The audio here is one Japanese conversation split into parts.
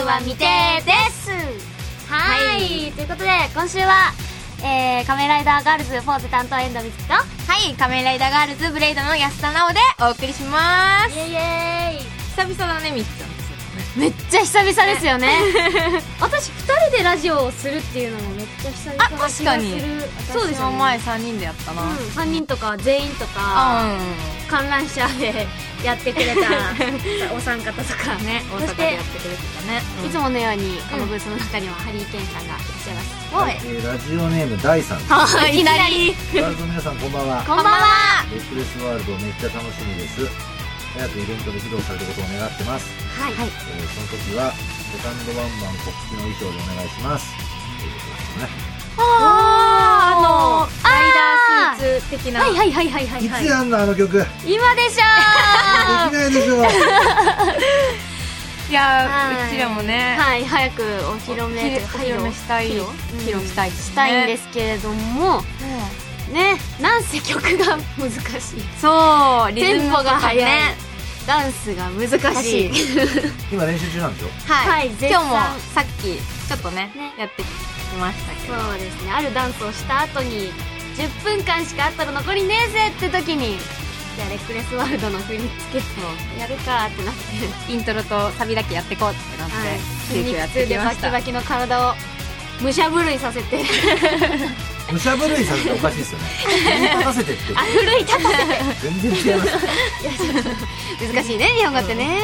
は未定です。はい、ということで今週は仮面ライダーガールズフォーズ担当遠藤美月と、 はい、仮面ライダーガールズブレイドの安田直でお送りします。 イエイイエーイ。 久々だね、みっちゃんですよね。 めっちゃ久々ですよね私2人でラジオをするっていうのもめっちゃ久々な気がする。 確かにそうですよね。前3人でやったな、 3人とか全員とか、観覧車でやってくれたお三方とかね、大阪でやってくれてたね、 いつものようにこのブースの中にはハリーケンさんがいらっしゃいます。 ラジオネームダイさんです。 いきなりガールズの皆さんこんばんは。 こんばんは。 レックレスワールドめっちゃ楽しみです。早くイベントで披露されることを願ってます。 はい、 その時はセカンドワンマン国旗の衣装でお願いしますということですね。 ライダースーツ的な。 はいいつやんのあの曲。 今でしょできないでしょいやうちらもね、 はい、早くお披露目したい、披露したいんですけれどもね、なんせ曲が難しい。 そう、リズムテンポが速い、 ね、 ダンスが難しい今練習中なんでしょ。 はい、 絶賛今日もさっきちょっとねやってきましたけど、 そうですね、あるダンスをした後に10分間しかあったら残りねえぜって時に、じゃあレックレスワールドの振り付けをやるかってなってイントロとサビだけやってこうってなって、 筋肉痛でバキバキの体を武者震いさせて武者震いさせておかしいですよね。立たせてって奮い立たせて全然違います。 難しいね、日本語ってね。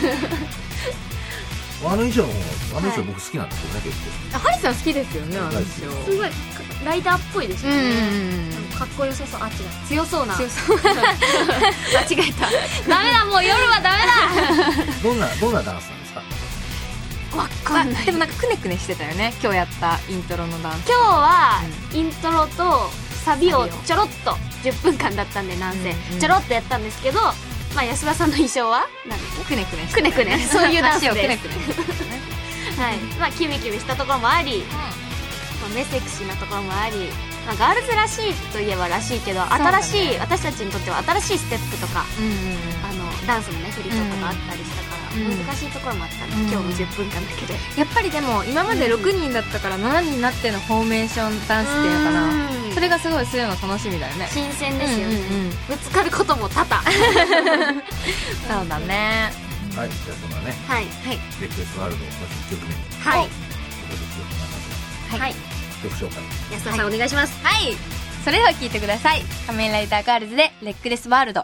あの衣装の方、あの衣装僕好きなんですよね、結構。 ハリさん好きですよね、あの衣装。 すごいライダーっぽいですよね。かっこよさそう。あ、違う、強そうな。間違えた。ダメだ、もう夜はダメだ。 どんなダンスなんですか。 わかんない。 でもなんかくねくねしてたよね、今日やったイントロのダンス。 今日はイントロとサビをちょろっと10分間だったんで、なんせちょろっとやったんですけど、まあ安田さんの衣装は何ですか。 くねくねくねくね、そういうダンスです。 足をくねくねはい、まあキビキビしたところもあり、メセクシーなところもあり、まあ、ガールズらしいといえばらしいけど、新しい、私たちにとっては新しいステップとか、ダンスのね振りとかがあったりしたから、難しいところもあったんで、今日も10分間だけど、 やっぱりでも今まで6人だったから7人になってのフォーメーションダンスっていうのかな、それがすごいするの楽しみだよね。 新鮮ですよね、ぶつかることも多々 そうだね。 はい、じゃあそんなね、 はい、 レックレスワールドまず1曲目、 はい、 はい、 曲紹介安田さんお願いします。 はい、それでは聴いてください。仮面ライダーガールズでレックレスワールド。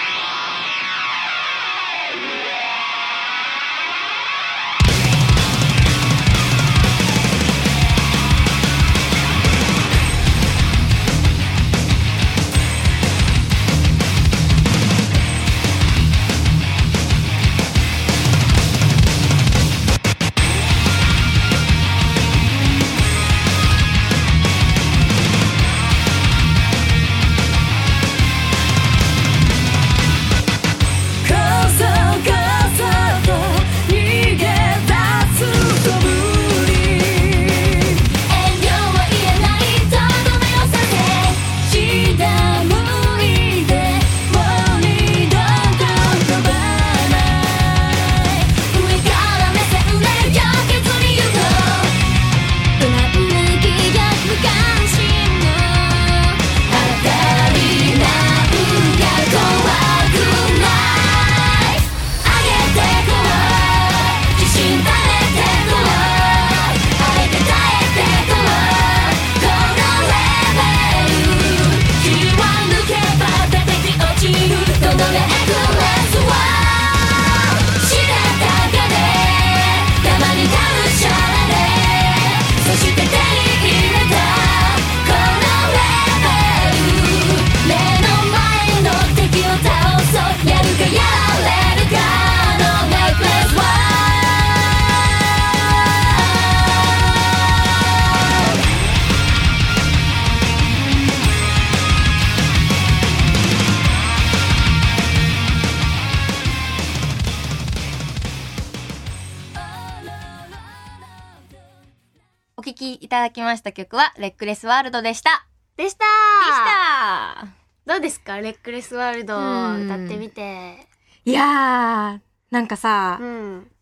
お聴きいただきました曲はレックレスワールドでした。 でしたどうですか、レックレスワールド歌ってみて。 いやー、なんかさ、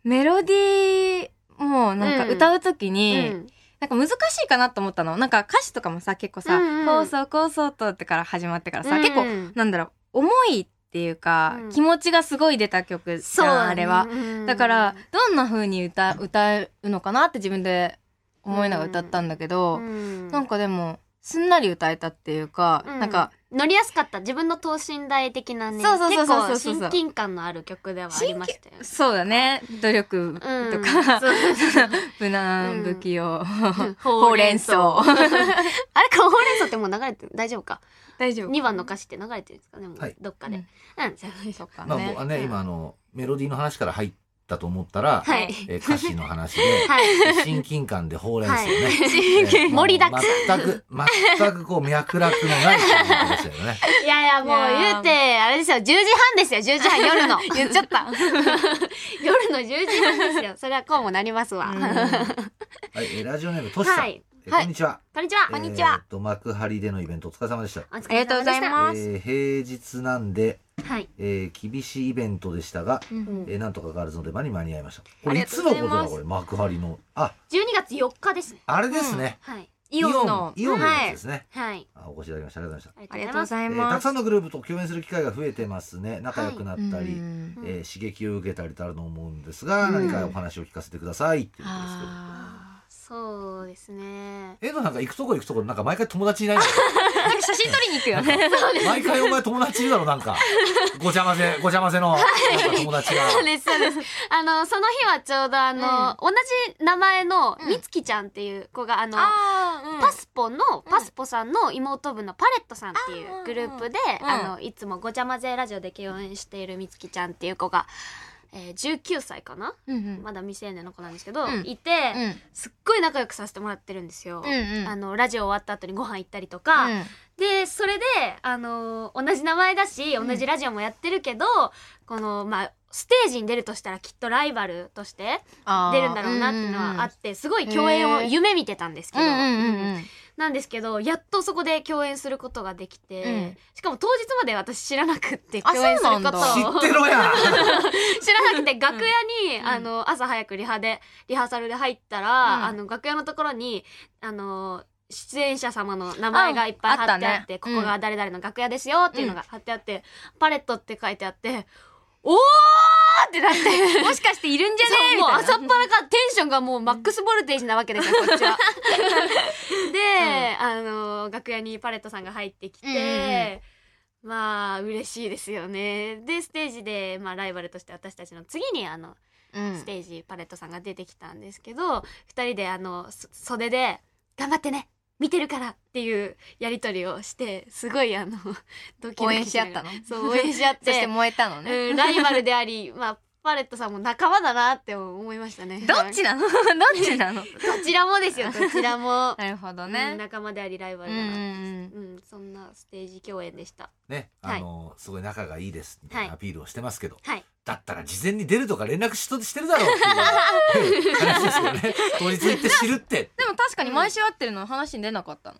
メロディーもなんか歌うときに、なんか難しいかなと思ったの。なんか歌詞とかもさ、結構さ、こうそうとってから始まってからさ、結構、なんだろう、重いっていうか、気持ちがすごい出た曲じゃん、あれは。だから、どんな風に歌うのかなって自分で思いながら歌ったんだけど、なんかでも、すんなり歌えたっていうか、なんか、 乗りやすかった。自分の等身大的なね。結構親近感のある曲ではありましたよね。 そうだね。努力とか、無難不器用、ほうれん草。 あれか、ほうれん草ってもう流れてる大丈夫か。 大丈夫。 2番の歌詞って流れてるんですかね、もうどっかで。 そうかね。僕はね、今メロディーの話から入ったと思ったら、歌詞の話で、親近感でほうれん草ね。 盛りだくさん。 全くこう脈絡のない感じでしたよね。 いやもう言うて、あれですよ、10時半ですよ、10時半夜の。 言っちゃった。 夜の10時半ですよ。それはこうもなりますわ。 はい、ラジオネームとしさん。こんにちは。 こんにちは。こんにちは。 幕張でのイベントお疲れ様でした。 ありがとうございます。 平日なんで、厳しいイベントでしたが、なんとかガールズの出番に間に合いました。これいつのことだこれ、幕張の。 12月4日ですね。 あれですね。 イオンのやつですね。 はい。 お越しいただきました。ありがとうございました。 ありがとうございます。 たくさんのグループと共演する機会が増えてますね。仲良くなったり、刺激を受けたりとあると思うんですが、何かお話を聞かせてくださいっていうことですけど。 そうですね。 なんか行くとこなんか毎回友達いないのなんか写真撮りに行くよね。 毎回お前友達いるだろ、なんか。ごちゃ混ぜの友達が。 そうです。その日はちょうど同じ名前のみつきちゃんっていう子がパスポさんの妹分のパレットさんっていうグループで、いつもごちゃ混ぜラジオで共演しているみつきちゃんっていう子が、19歳かな、まだ未成年の子なんですけど、いて、すっごい仲良くさせてもらってるんですよ。ラジオ終わった後にご飯行ったりとか。で、それで、同じ名前だし、同じラジオもやってるけど、この、ステージに出るとしたらきっとライバルとして出るんだろうなっていうのはあって、すごい共演を夢見てたんですけど、なんですけど、やっとそこで共演することができて、しかも当日まで私知らなくって共演することを。 知ってろや知らなくて、楽屋に、朝早くリハーサルで入ったら、楽屋のところに、出演者様の名前がいっぱい貼ってあって、ここが誰々の楽屋ですよっていうのが貼ってあって、パレットって書いてあって、おーってなって。 もしかしているんじゃねえみたいな。 もう朝っぱらからテンションがもうマックスボルテージなわけですよ、こっちは。で、楽屋にパレットさんが入ってきて、嬉しいですよね。で、ステージで、ライバルとして私たちの次にステージパレットさんが出てきたんですけど、二人で袖で、頑張ってね見てるからっていうやりとりをして、すごいドキドキ応援し合ったの？ そう、応援し合って。 そして燃えたのね。 ライバルであり、パレットさんも仲間だなって思いましたね。 どっちなの？どちらもですよ、どちらも。 なるほどね。 仲間でありライバルだな。そんなステージ共演でした。 ね、すごい仲がいいですみたいなアピールをしてますけど。 はい。 だったら事前に出るとか連絡してるだろうっていう話ですよね。当日行って知るって。 でも確かに毎週会ってるの話に出なかったの？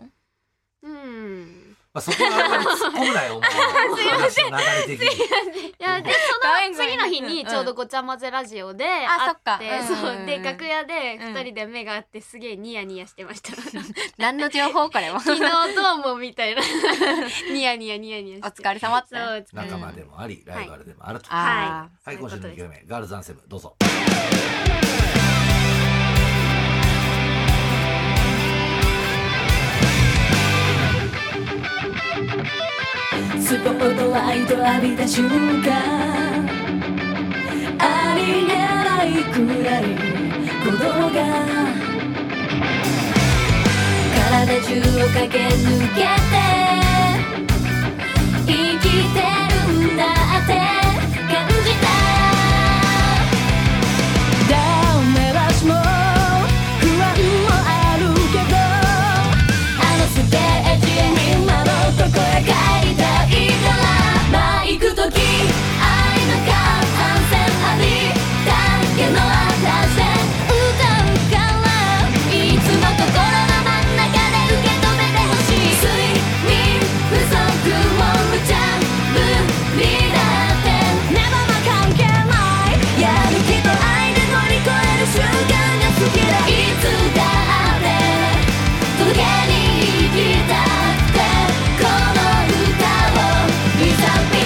そこはあんまり突っ込むなよ、お前。話の流れ的に。 いや、で、その次の日にちょうどごちゃ混ぜラジオで会って、そうで、楽屋で二人で目が合ってすげえニヤニヤしてました。 何の情報これは。 昨日どうもみたいな。ニヤニヤして。 お疲れ様って。 仲間でもあり、ライバルでもあると。 はい、 今週の2曲目、ガールズアンセム、どうぞ。 スポットライト浴びた瞬間、ありえないくらい鼓動が体中を駆け抜けて生きてるんだって感じた。ダメ出しも不安もあるけど、ステージへ今のとこへ帰りたいから、行くとき愛の感染ありだけの話で歌うから、いつも心の真ん中で受け止めてほしい。睡眠不足も無茶ぶりだってきたくてこの歌をいざみ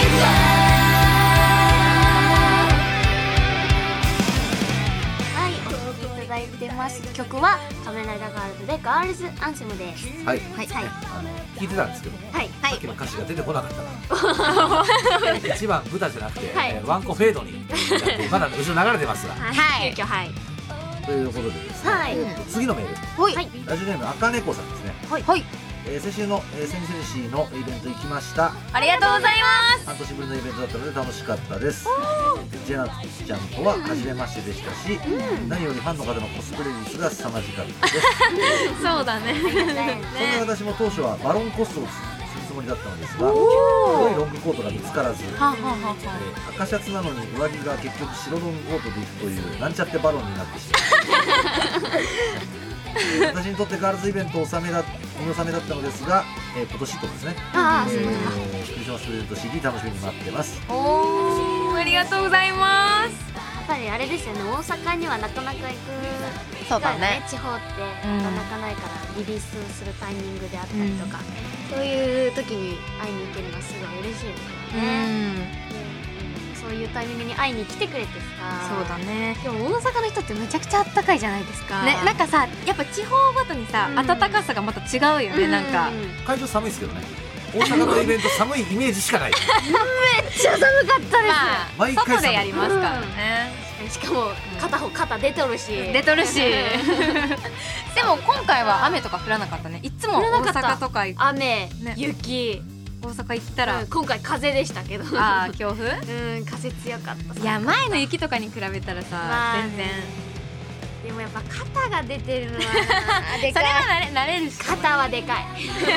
はい、お聴きいただいてます曲は仮面ライダーガールズでガールズアンセムです。 はい、 はい聞いてたんですけど、 はいさっきの歌詞が出てこなかったから1番豚じゃなくて、 はいワンコフェードにまだ後ろ流れてますが、 はい、急遽はいということでですね、 はい次のメール、 はいはいラジオネーム赤猫さんですね。 はい先週のセンセンシーのイベント行きました。 ありがとうございます。 半年ぶりのイベントだったので楽しかったです。ジェナちゃんとは初めましてでしたし、何よりファンの方のコスプレ率が凄まじかったです。 そうだね。 そんな私も当初はバロンコストをするつもりだったのですが、黒いロングコートが見つからず、赤シャツなのに上着が結局白ロングコートでいくというなんちゃってバロンになってしまい私にとってガールズイベント見納めだったのですが、今年とですね、クリスマスプレゼント CD 楽しみに待ってます。 おー、ありがとうございます。 やっぱりあれですよね、大阪にはなかなか行くそうだね地方ってなかなかないからリリースするタイミングであったりとか、そういう時に会いに行けるのはすごい嬉しいですよね。そういうタイミングに会いに来てくれてさ。 そうだね。 でも大阪の人ってめちゃくちゃあったかいじゃないですか。 ね、なんかさ、やっぱ地方ごとにさ、暖かさがまた違うよね、なんか。 会場寒いですけどね。大阪のイベント寒いイメージしかない。 めっちゃ寒かったです。 毎回外でやりますからね。 しかも片方肩出とるし。 出とるし。でも今回は雨とか降らなかったね。いつも大阪とか雨、雪。 大阪行ったら、 今回風でしたけど。 ああ、強風？ 風強かった。 いや、前の雪とかに比べたらさ、全然。 でもやっぱ肩が出てるのはでかい。それは慣れるし。 肩はでかい。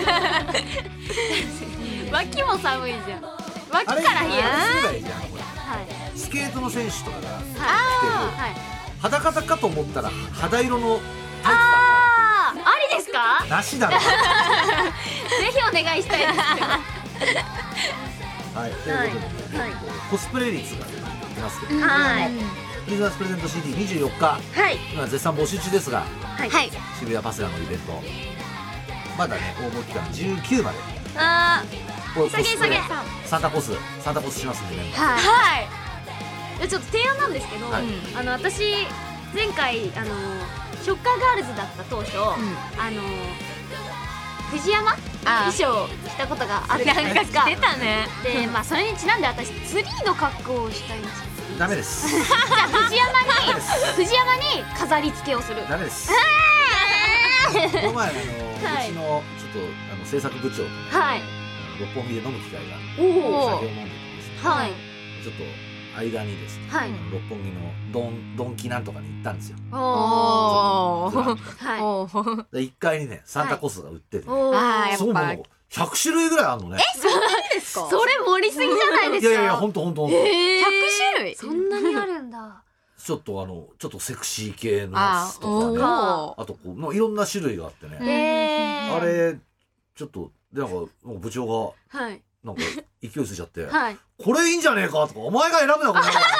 脇も寒いじゃん。脇から冷える。 スケートの選手とかが着てる裸かと思ったら肌色のタイツだった。 ありですか？ なしだろ。ぜひお願いしたいですけど。 はい、ということでコスプレ率が出ますけど、クリスマスプレゼント CD24 日、今絶賛募集中ですが、渋谷パセラのイベントまだね応募期間19まで。 急げサンタコスしますんでね。 ちょっと提案なんですけど、私前回ショッカーガールズだった当初、藤山衣装を着たことがあるじゃないですか。 出たね。 で、まあそれにちなんで私ツリーの格好をしたいんですよ。 ダメです。 じゃあ藤山に飾り付けをする。 ダメです。この前うちのちょっと制作部長と六本木で飲む機会が酒を飲んでてですね、ちょっと間にですね、六本木のドンキなんとかに行ったんですよ。1階にねサンタコスが売ってて、そうもう100種類ぐらいあるのね。 そんなにですか？ それ盛りすぎじゃないですか？ いやほんと 100種類？ そんなにあるんだ。 ちょっとセクシー系のやつとかね、あとこういろんな種類があってね、あれちょっとなんか部長がなんか勢いついちゃって、これいいんじゃねえかとか、お前が選ぶなこれ。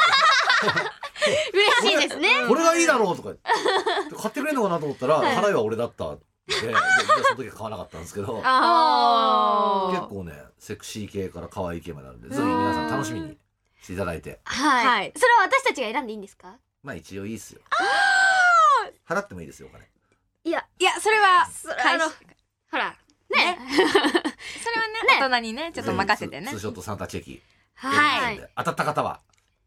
嬉しいですね。 これがいいだろうとか買ってくれるのかなと思ったら払いは俺だったんで、その時は買わなかったんですけど、結構ねセクシー系から可愛い系まであるんで、ぜひ皆さん楽しみにしていただいて。 それは私たちが選んでいいんですか？ まあ一応いいっすよ。払ってもいいですよお金。 いやそれはほらね、 それはね大人にねちょっと任せてね。 ツーショットサンタチェキ。当たった方は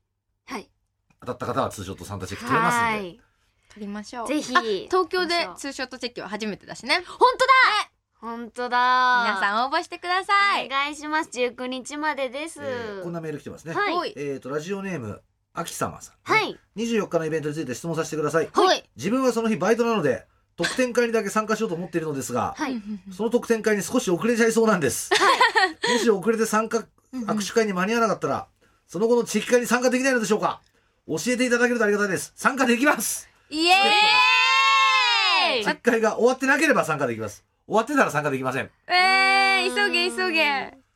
ツーショットサンタチェキ取れますんで。 取りましょう。 ぜひ。 東京でツーショットチェキは初めてだしね。 本当だ。 皆さん応募してください。 お願いします。19日までです。 こんなメール来てますね。ラジオネームあきさまさん。24日のイベントについて質問させてください。自分はその日バイトなので特典会にだけ参加しようと思っているのですが、その特典会に少し遅れちゃいそうなんです。もし遅れて握手会に間に合わなかったら、その後のチェキ会に参加できないのでしょうか？教えていただけるとありがたいです。参加できます。 イエーイ。 チェキ会が終わってなければ参加できます。終わってたら参加できません。 急げ。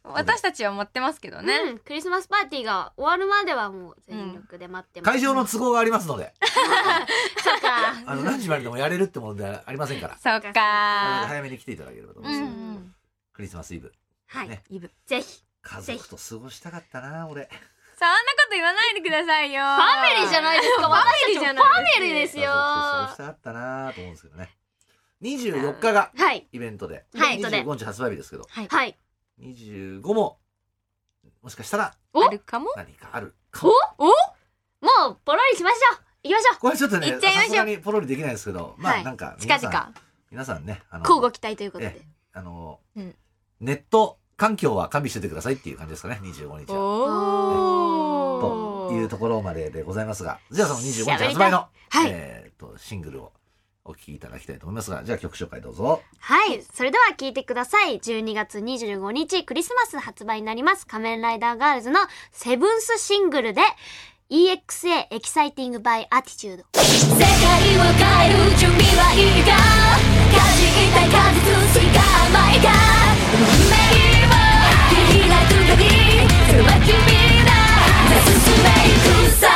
私たちは持ってますけどね、 うん、クリスマスパーティーが終わるまではもう全力で待ってます、 会場の都合がありますのでそうか何時まででもやれるってものではありませんから、 そっか早めに来ていただければと思います、クリスマスイブ、 はい、 ね、 イブぜひ家族と過ごしたかったな俺。 そんなこと言わないでくださいよ。 ファミリーじゃないですか。私たちもファミリーですよ。 過ごしたかったなと思うんですけどね。24日がイベントで、 はい、 25日発売日ですけど、 はい、 25ももしかしたらあるかも、 何かあるかも。 もうポロリしましょう。行きましょう。 これちょっとね、 さすがにポロリできないですけど、まあなんか近々 皆さんね、 交互期待ということで、 ネット環境は完備しててくださいっていう感じですかね、25日は。というところまででございますが、じゃあその25日発売のシングルをお聴きいただきたいと思いますが、じゃあ曲紹介どうぞ。 はい、それでは聴いてください。12月25日クリスマス発売になります仮面ライダーガールズのセブンスシングルで EXA エキサイティングバイアティチュード。 世界を変える準備はいいか、かじりたい果実すいか甘いか、運命を切り開く限りそれは君だ、進めゆくさ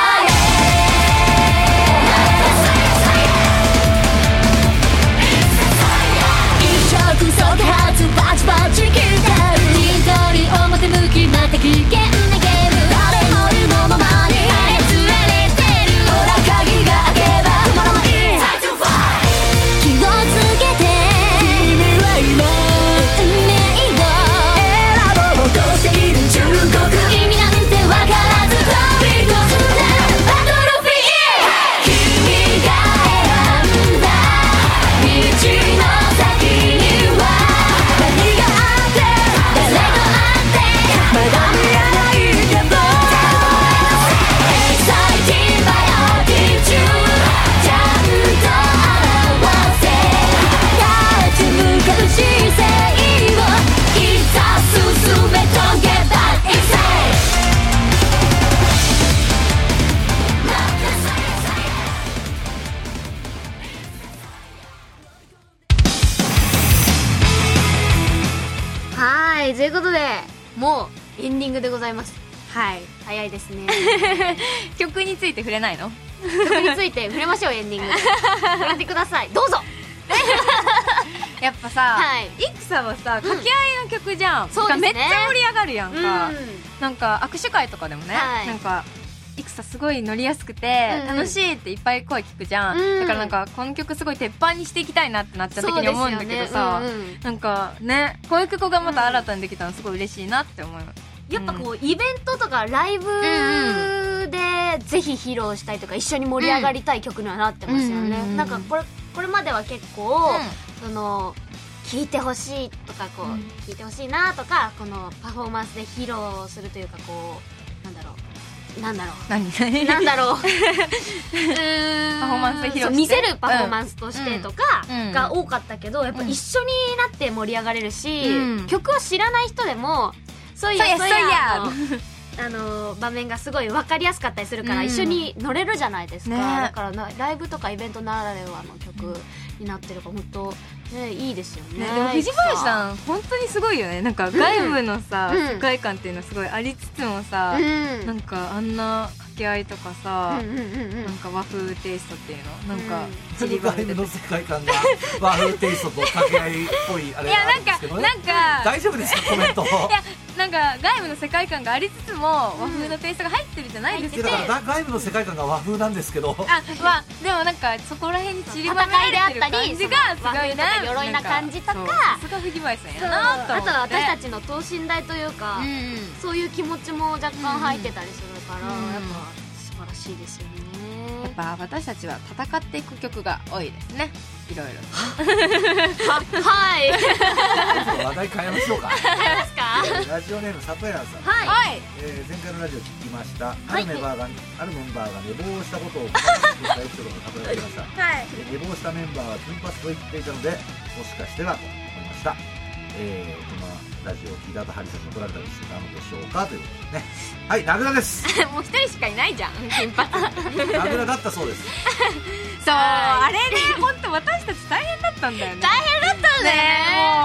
一触即発バチバチ切ってる緑表向きまた危険なゲーム、誰もいるのままに操られてる、ほら鍵が開けば止まらない気をつけて君は今運命を選ぼうとしている忠告、意味なんてわからず飛び込んだバトルフィール、君が選んだ道の先には何があって誰があってまだ見えないけど Exciting by altitude ちゃんと表せ立ち向かう姿勢をいざ進め遂げた Exciting はい、ということでもうエンディングでございます。 はい、 早いですね。 曲について触れないの？ 曲について触れましょう。エンディングで触れてください、どうぞ。 やっぱさ、 はい、 イクサはさ掛け合いの曲じゃん、 そうですね、 めっちゃ盛り上がるやんか、 うん、 なんか握手会とかでもね、 はい、 なんかイクサすごい乗りやすくて、楽しいっていっぱい声聞くじゃん、だからなんかこの曲すごい鉄板にしていきたいなってなっちゃった時に思うんだけどさ、なんかね、こういう曲がまた新たにできたのすごい嬉しいなって思います。 やっぱこう、イベントとかライブでぜひ披露したいとか一緒に盛り上がりたい曲にはなってますよね。なんかこれまでは結構、その聴いてほしいとかこう、聴いてほしいなとか、このパフォーマンスで披露するというか、こうなんだろうパフォーマンスで披露して見せるパフォーマンスとしてとかが多かったけど、やっぱ一緒になって盛り上がれるし、曲を知らない人でもそうや場面がすごい分かりやすかったりするから、一緒に乗れるじゃないですか、だからライブとかイベントならではの曲になってるから本当ね、いいですよね。 でも藤林さん本当にすごいよね。なんか外部のさ、世界観っていうのはすごいありつつもさ、なんかあんな掛け合いとかさ、なんか和風テイストっていうの、なんか外部の世界観が和風テイストと掛け合いっぽいあれなんですけどね。なんか大丈夫ですかコメント。いやなんか外部の世界観がありつつも和風のテイストが入ってるじゃないですか。 だから外部の世界観が和風なんですけど、 まあでもなんかそこら辺に散りばめられてる感じがすごいね、 鎧な感じとか、 さすが藤林さんやなと思って。 あとは私たちの等身大というか、そういう気持ちも若干入ってたりするから、やっぱ素晴らしいですよね。 やっぱ私たちは戦っていく曲が多いですね、いろいろはい。 話題変えましょうか。ラジオネームさとやんさん、 はい、 前回のラジオ聞きました。あるメンバーが寝坊したことを聞いたエピソードが語られました。寝坊したメンバーは金髪と言っていたので、もしかしてはと思いました。このラジオを聞いた後、ハリさんに怒られたりしたのでしょうかということでね。はい、名倉です。 もう一人しかいないじゃん、金髪。 名倉だったそうです。 そう、あれね、本当私たち大変だったんだよね。 大変だったね。 もう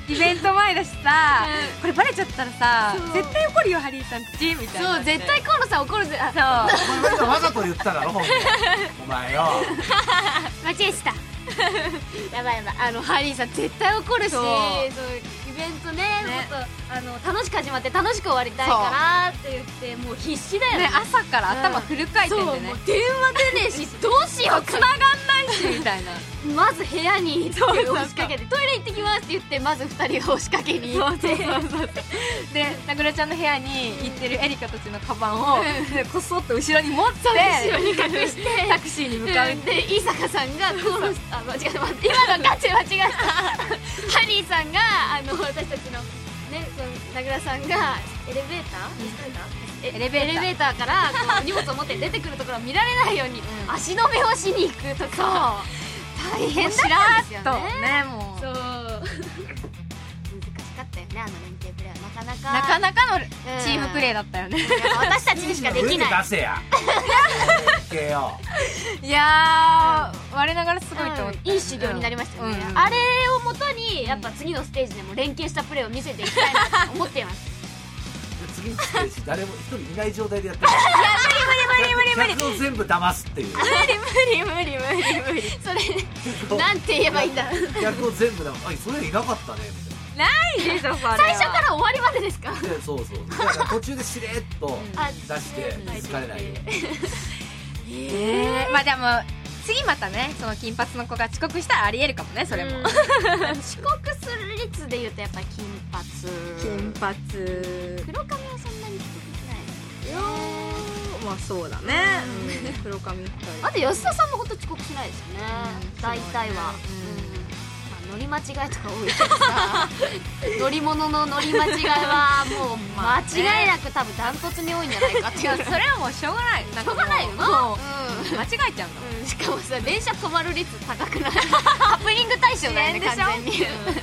イベント前だしさ、これバレちゃったらさ絶対怒るよハリーさんたちみたいな。 そう絶対河野さん怒るぜ。 そうお前わざと言っただろ本当お前よ。 間違えしたやばいやばい、ハリーさん絶対怒るし、そうイベントね、もっと楽しく始まって楽しく終わりたいからって言ってもう必死だよね。 朝から頭フル回転でね、 もう電話出ねえしどうしよう繋がんないしみたいな。 まず部屋に行って押しかけてトイレ行ってきますって言ってまず2人が押しかけに行ってでなぐらちゃんの部屋に行ってるエリカたちのカバンをこそっと後ろに持って後ろに隠してタクシーに向かう。 で伊坂さんが河野あ間違えた今のガチ間違えたハリーさんが私たちのねその名倉さんがエレベーターエレベーターからこう荷物を持って出てくるところを見られないように足止めをしに行くとか大変だったんですよね。 もうそう難しかったよね、連携プレーはなかなかのチームプレーだったよね。 私たちにしかできない。 出せやよ。 いやー我ながらすごいと思って、 いい修行になりましたよね。あれをもとにやっぱ次のステージでも連携したプレーを見せていきたいなと思っています。 次のステージ誰も一人いない状態でやってる。 無理客を全部騙すっていう。 無理それなんて言えばいいんだ。 客を全部騙す。それいなかったねみたいな。 ないでしょそれは。 最初から終わりまでですか。 そうだから途中でしれっと出して気づかれないように。 まあでも次またねその金髪の子が遅刻したらありえるかもね、それも。 遅刻する率で言うとやっぱり金髪黒髪はそんなに遅刻しないですよ。 まあそうだね、黒髪あと安田さんもほんと遅刻しないですよね、大体は。乗り間違いとか多いけどさ乗り物の乗り間違いはもう間違いなく多分ダントツに多いんじゃないかっていう。 それはもうしょうがない。 しょうがないよな。 間違えちゃうんだもん。 しかもさ電車止まる率高くない？ハプニング対象だよね完全に。 確かにね。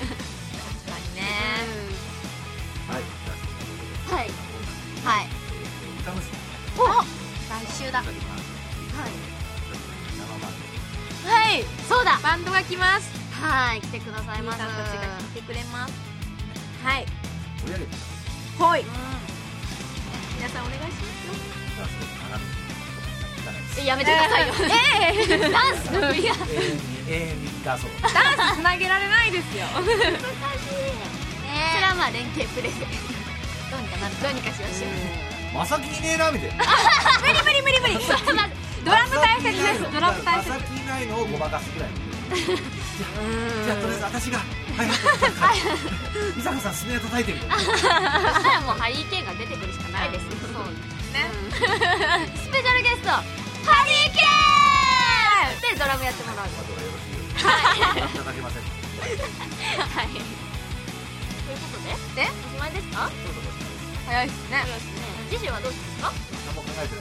はい楽しみ。 来週だ。 はい。 そうだバンドが来ます。 はい来てくださいます。 さんたちが来てくれます。はい。 盛り上げて。 ほい。皆さんお願いしますよ。 やめてくださいよ。ダンスのクリア。 永遠に出そう。 ダンスつなげられないですよ。 難しい。それはまあ連携プレーでどうにかなる。どうにかしましょう。 まさきいねえなみたいな。 無理。ドラム大切です。ドラム大切。 まさきいないのをごまかすぐらい。じゃあとりあえず私が伊坂さんスネア叩いてみたいな。 そしたらもうハリー・ケインが出てくるしかないですよ。そうね。スペシャルゲストハリー・ケインでドラムやってもらう。 よろしいよ。叩けません。 はい。ということでおしまいですか？ 早いですね。 次週はどうしますか？ 何も考えてない。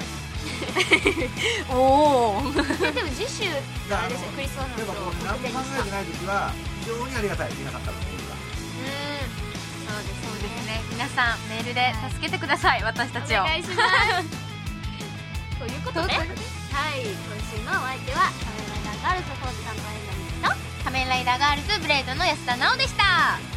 おお。 でも次週あれですよ、クリスマスの何も考えてない時は非常にありがたい。皆さんからのメールが。 そうですね。皆さんメールで助けてください、私たちを。 お願いします。ということで、はい、今週のお相手は仮面ライダーガールズフォーズ担当エンダミと仮面ライダーガールズブレードの安田直でした。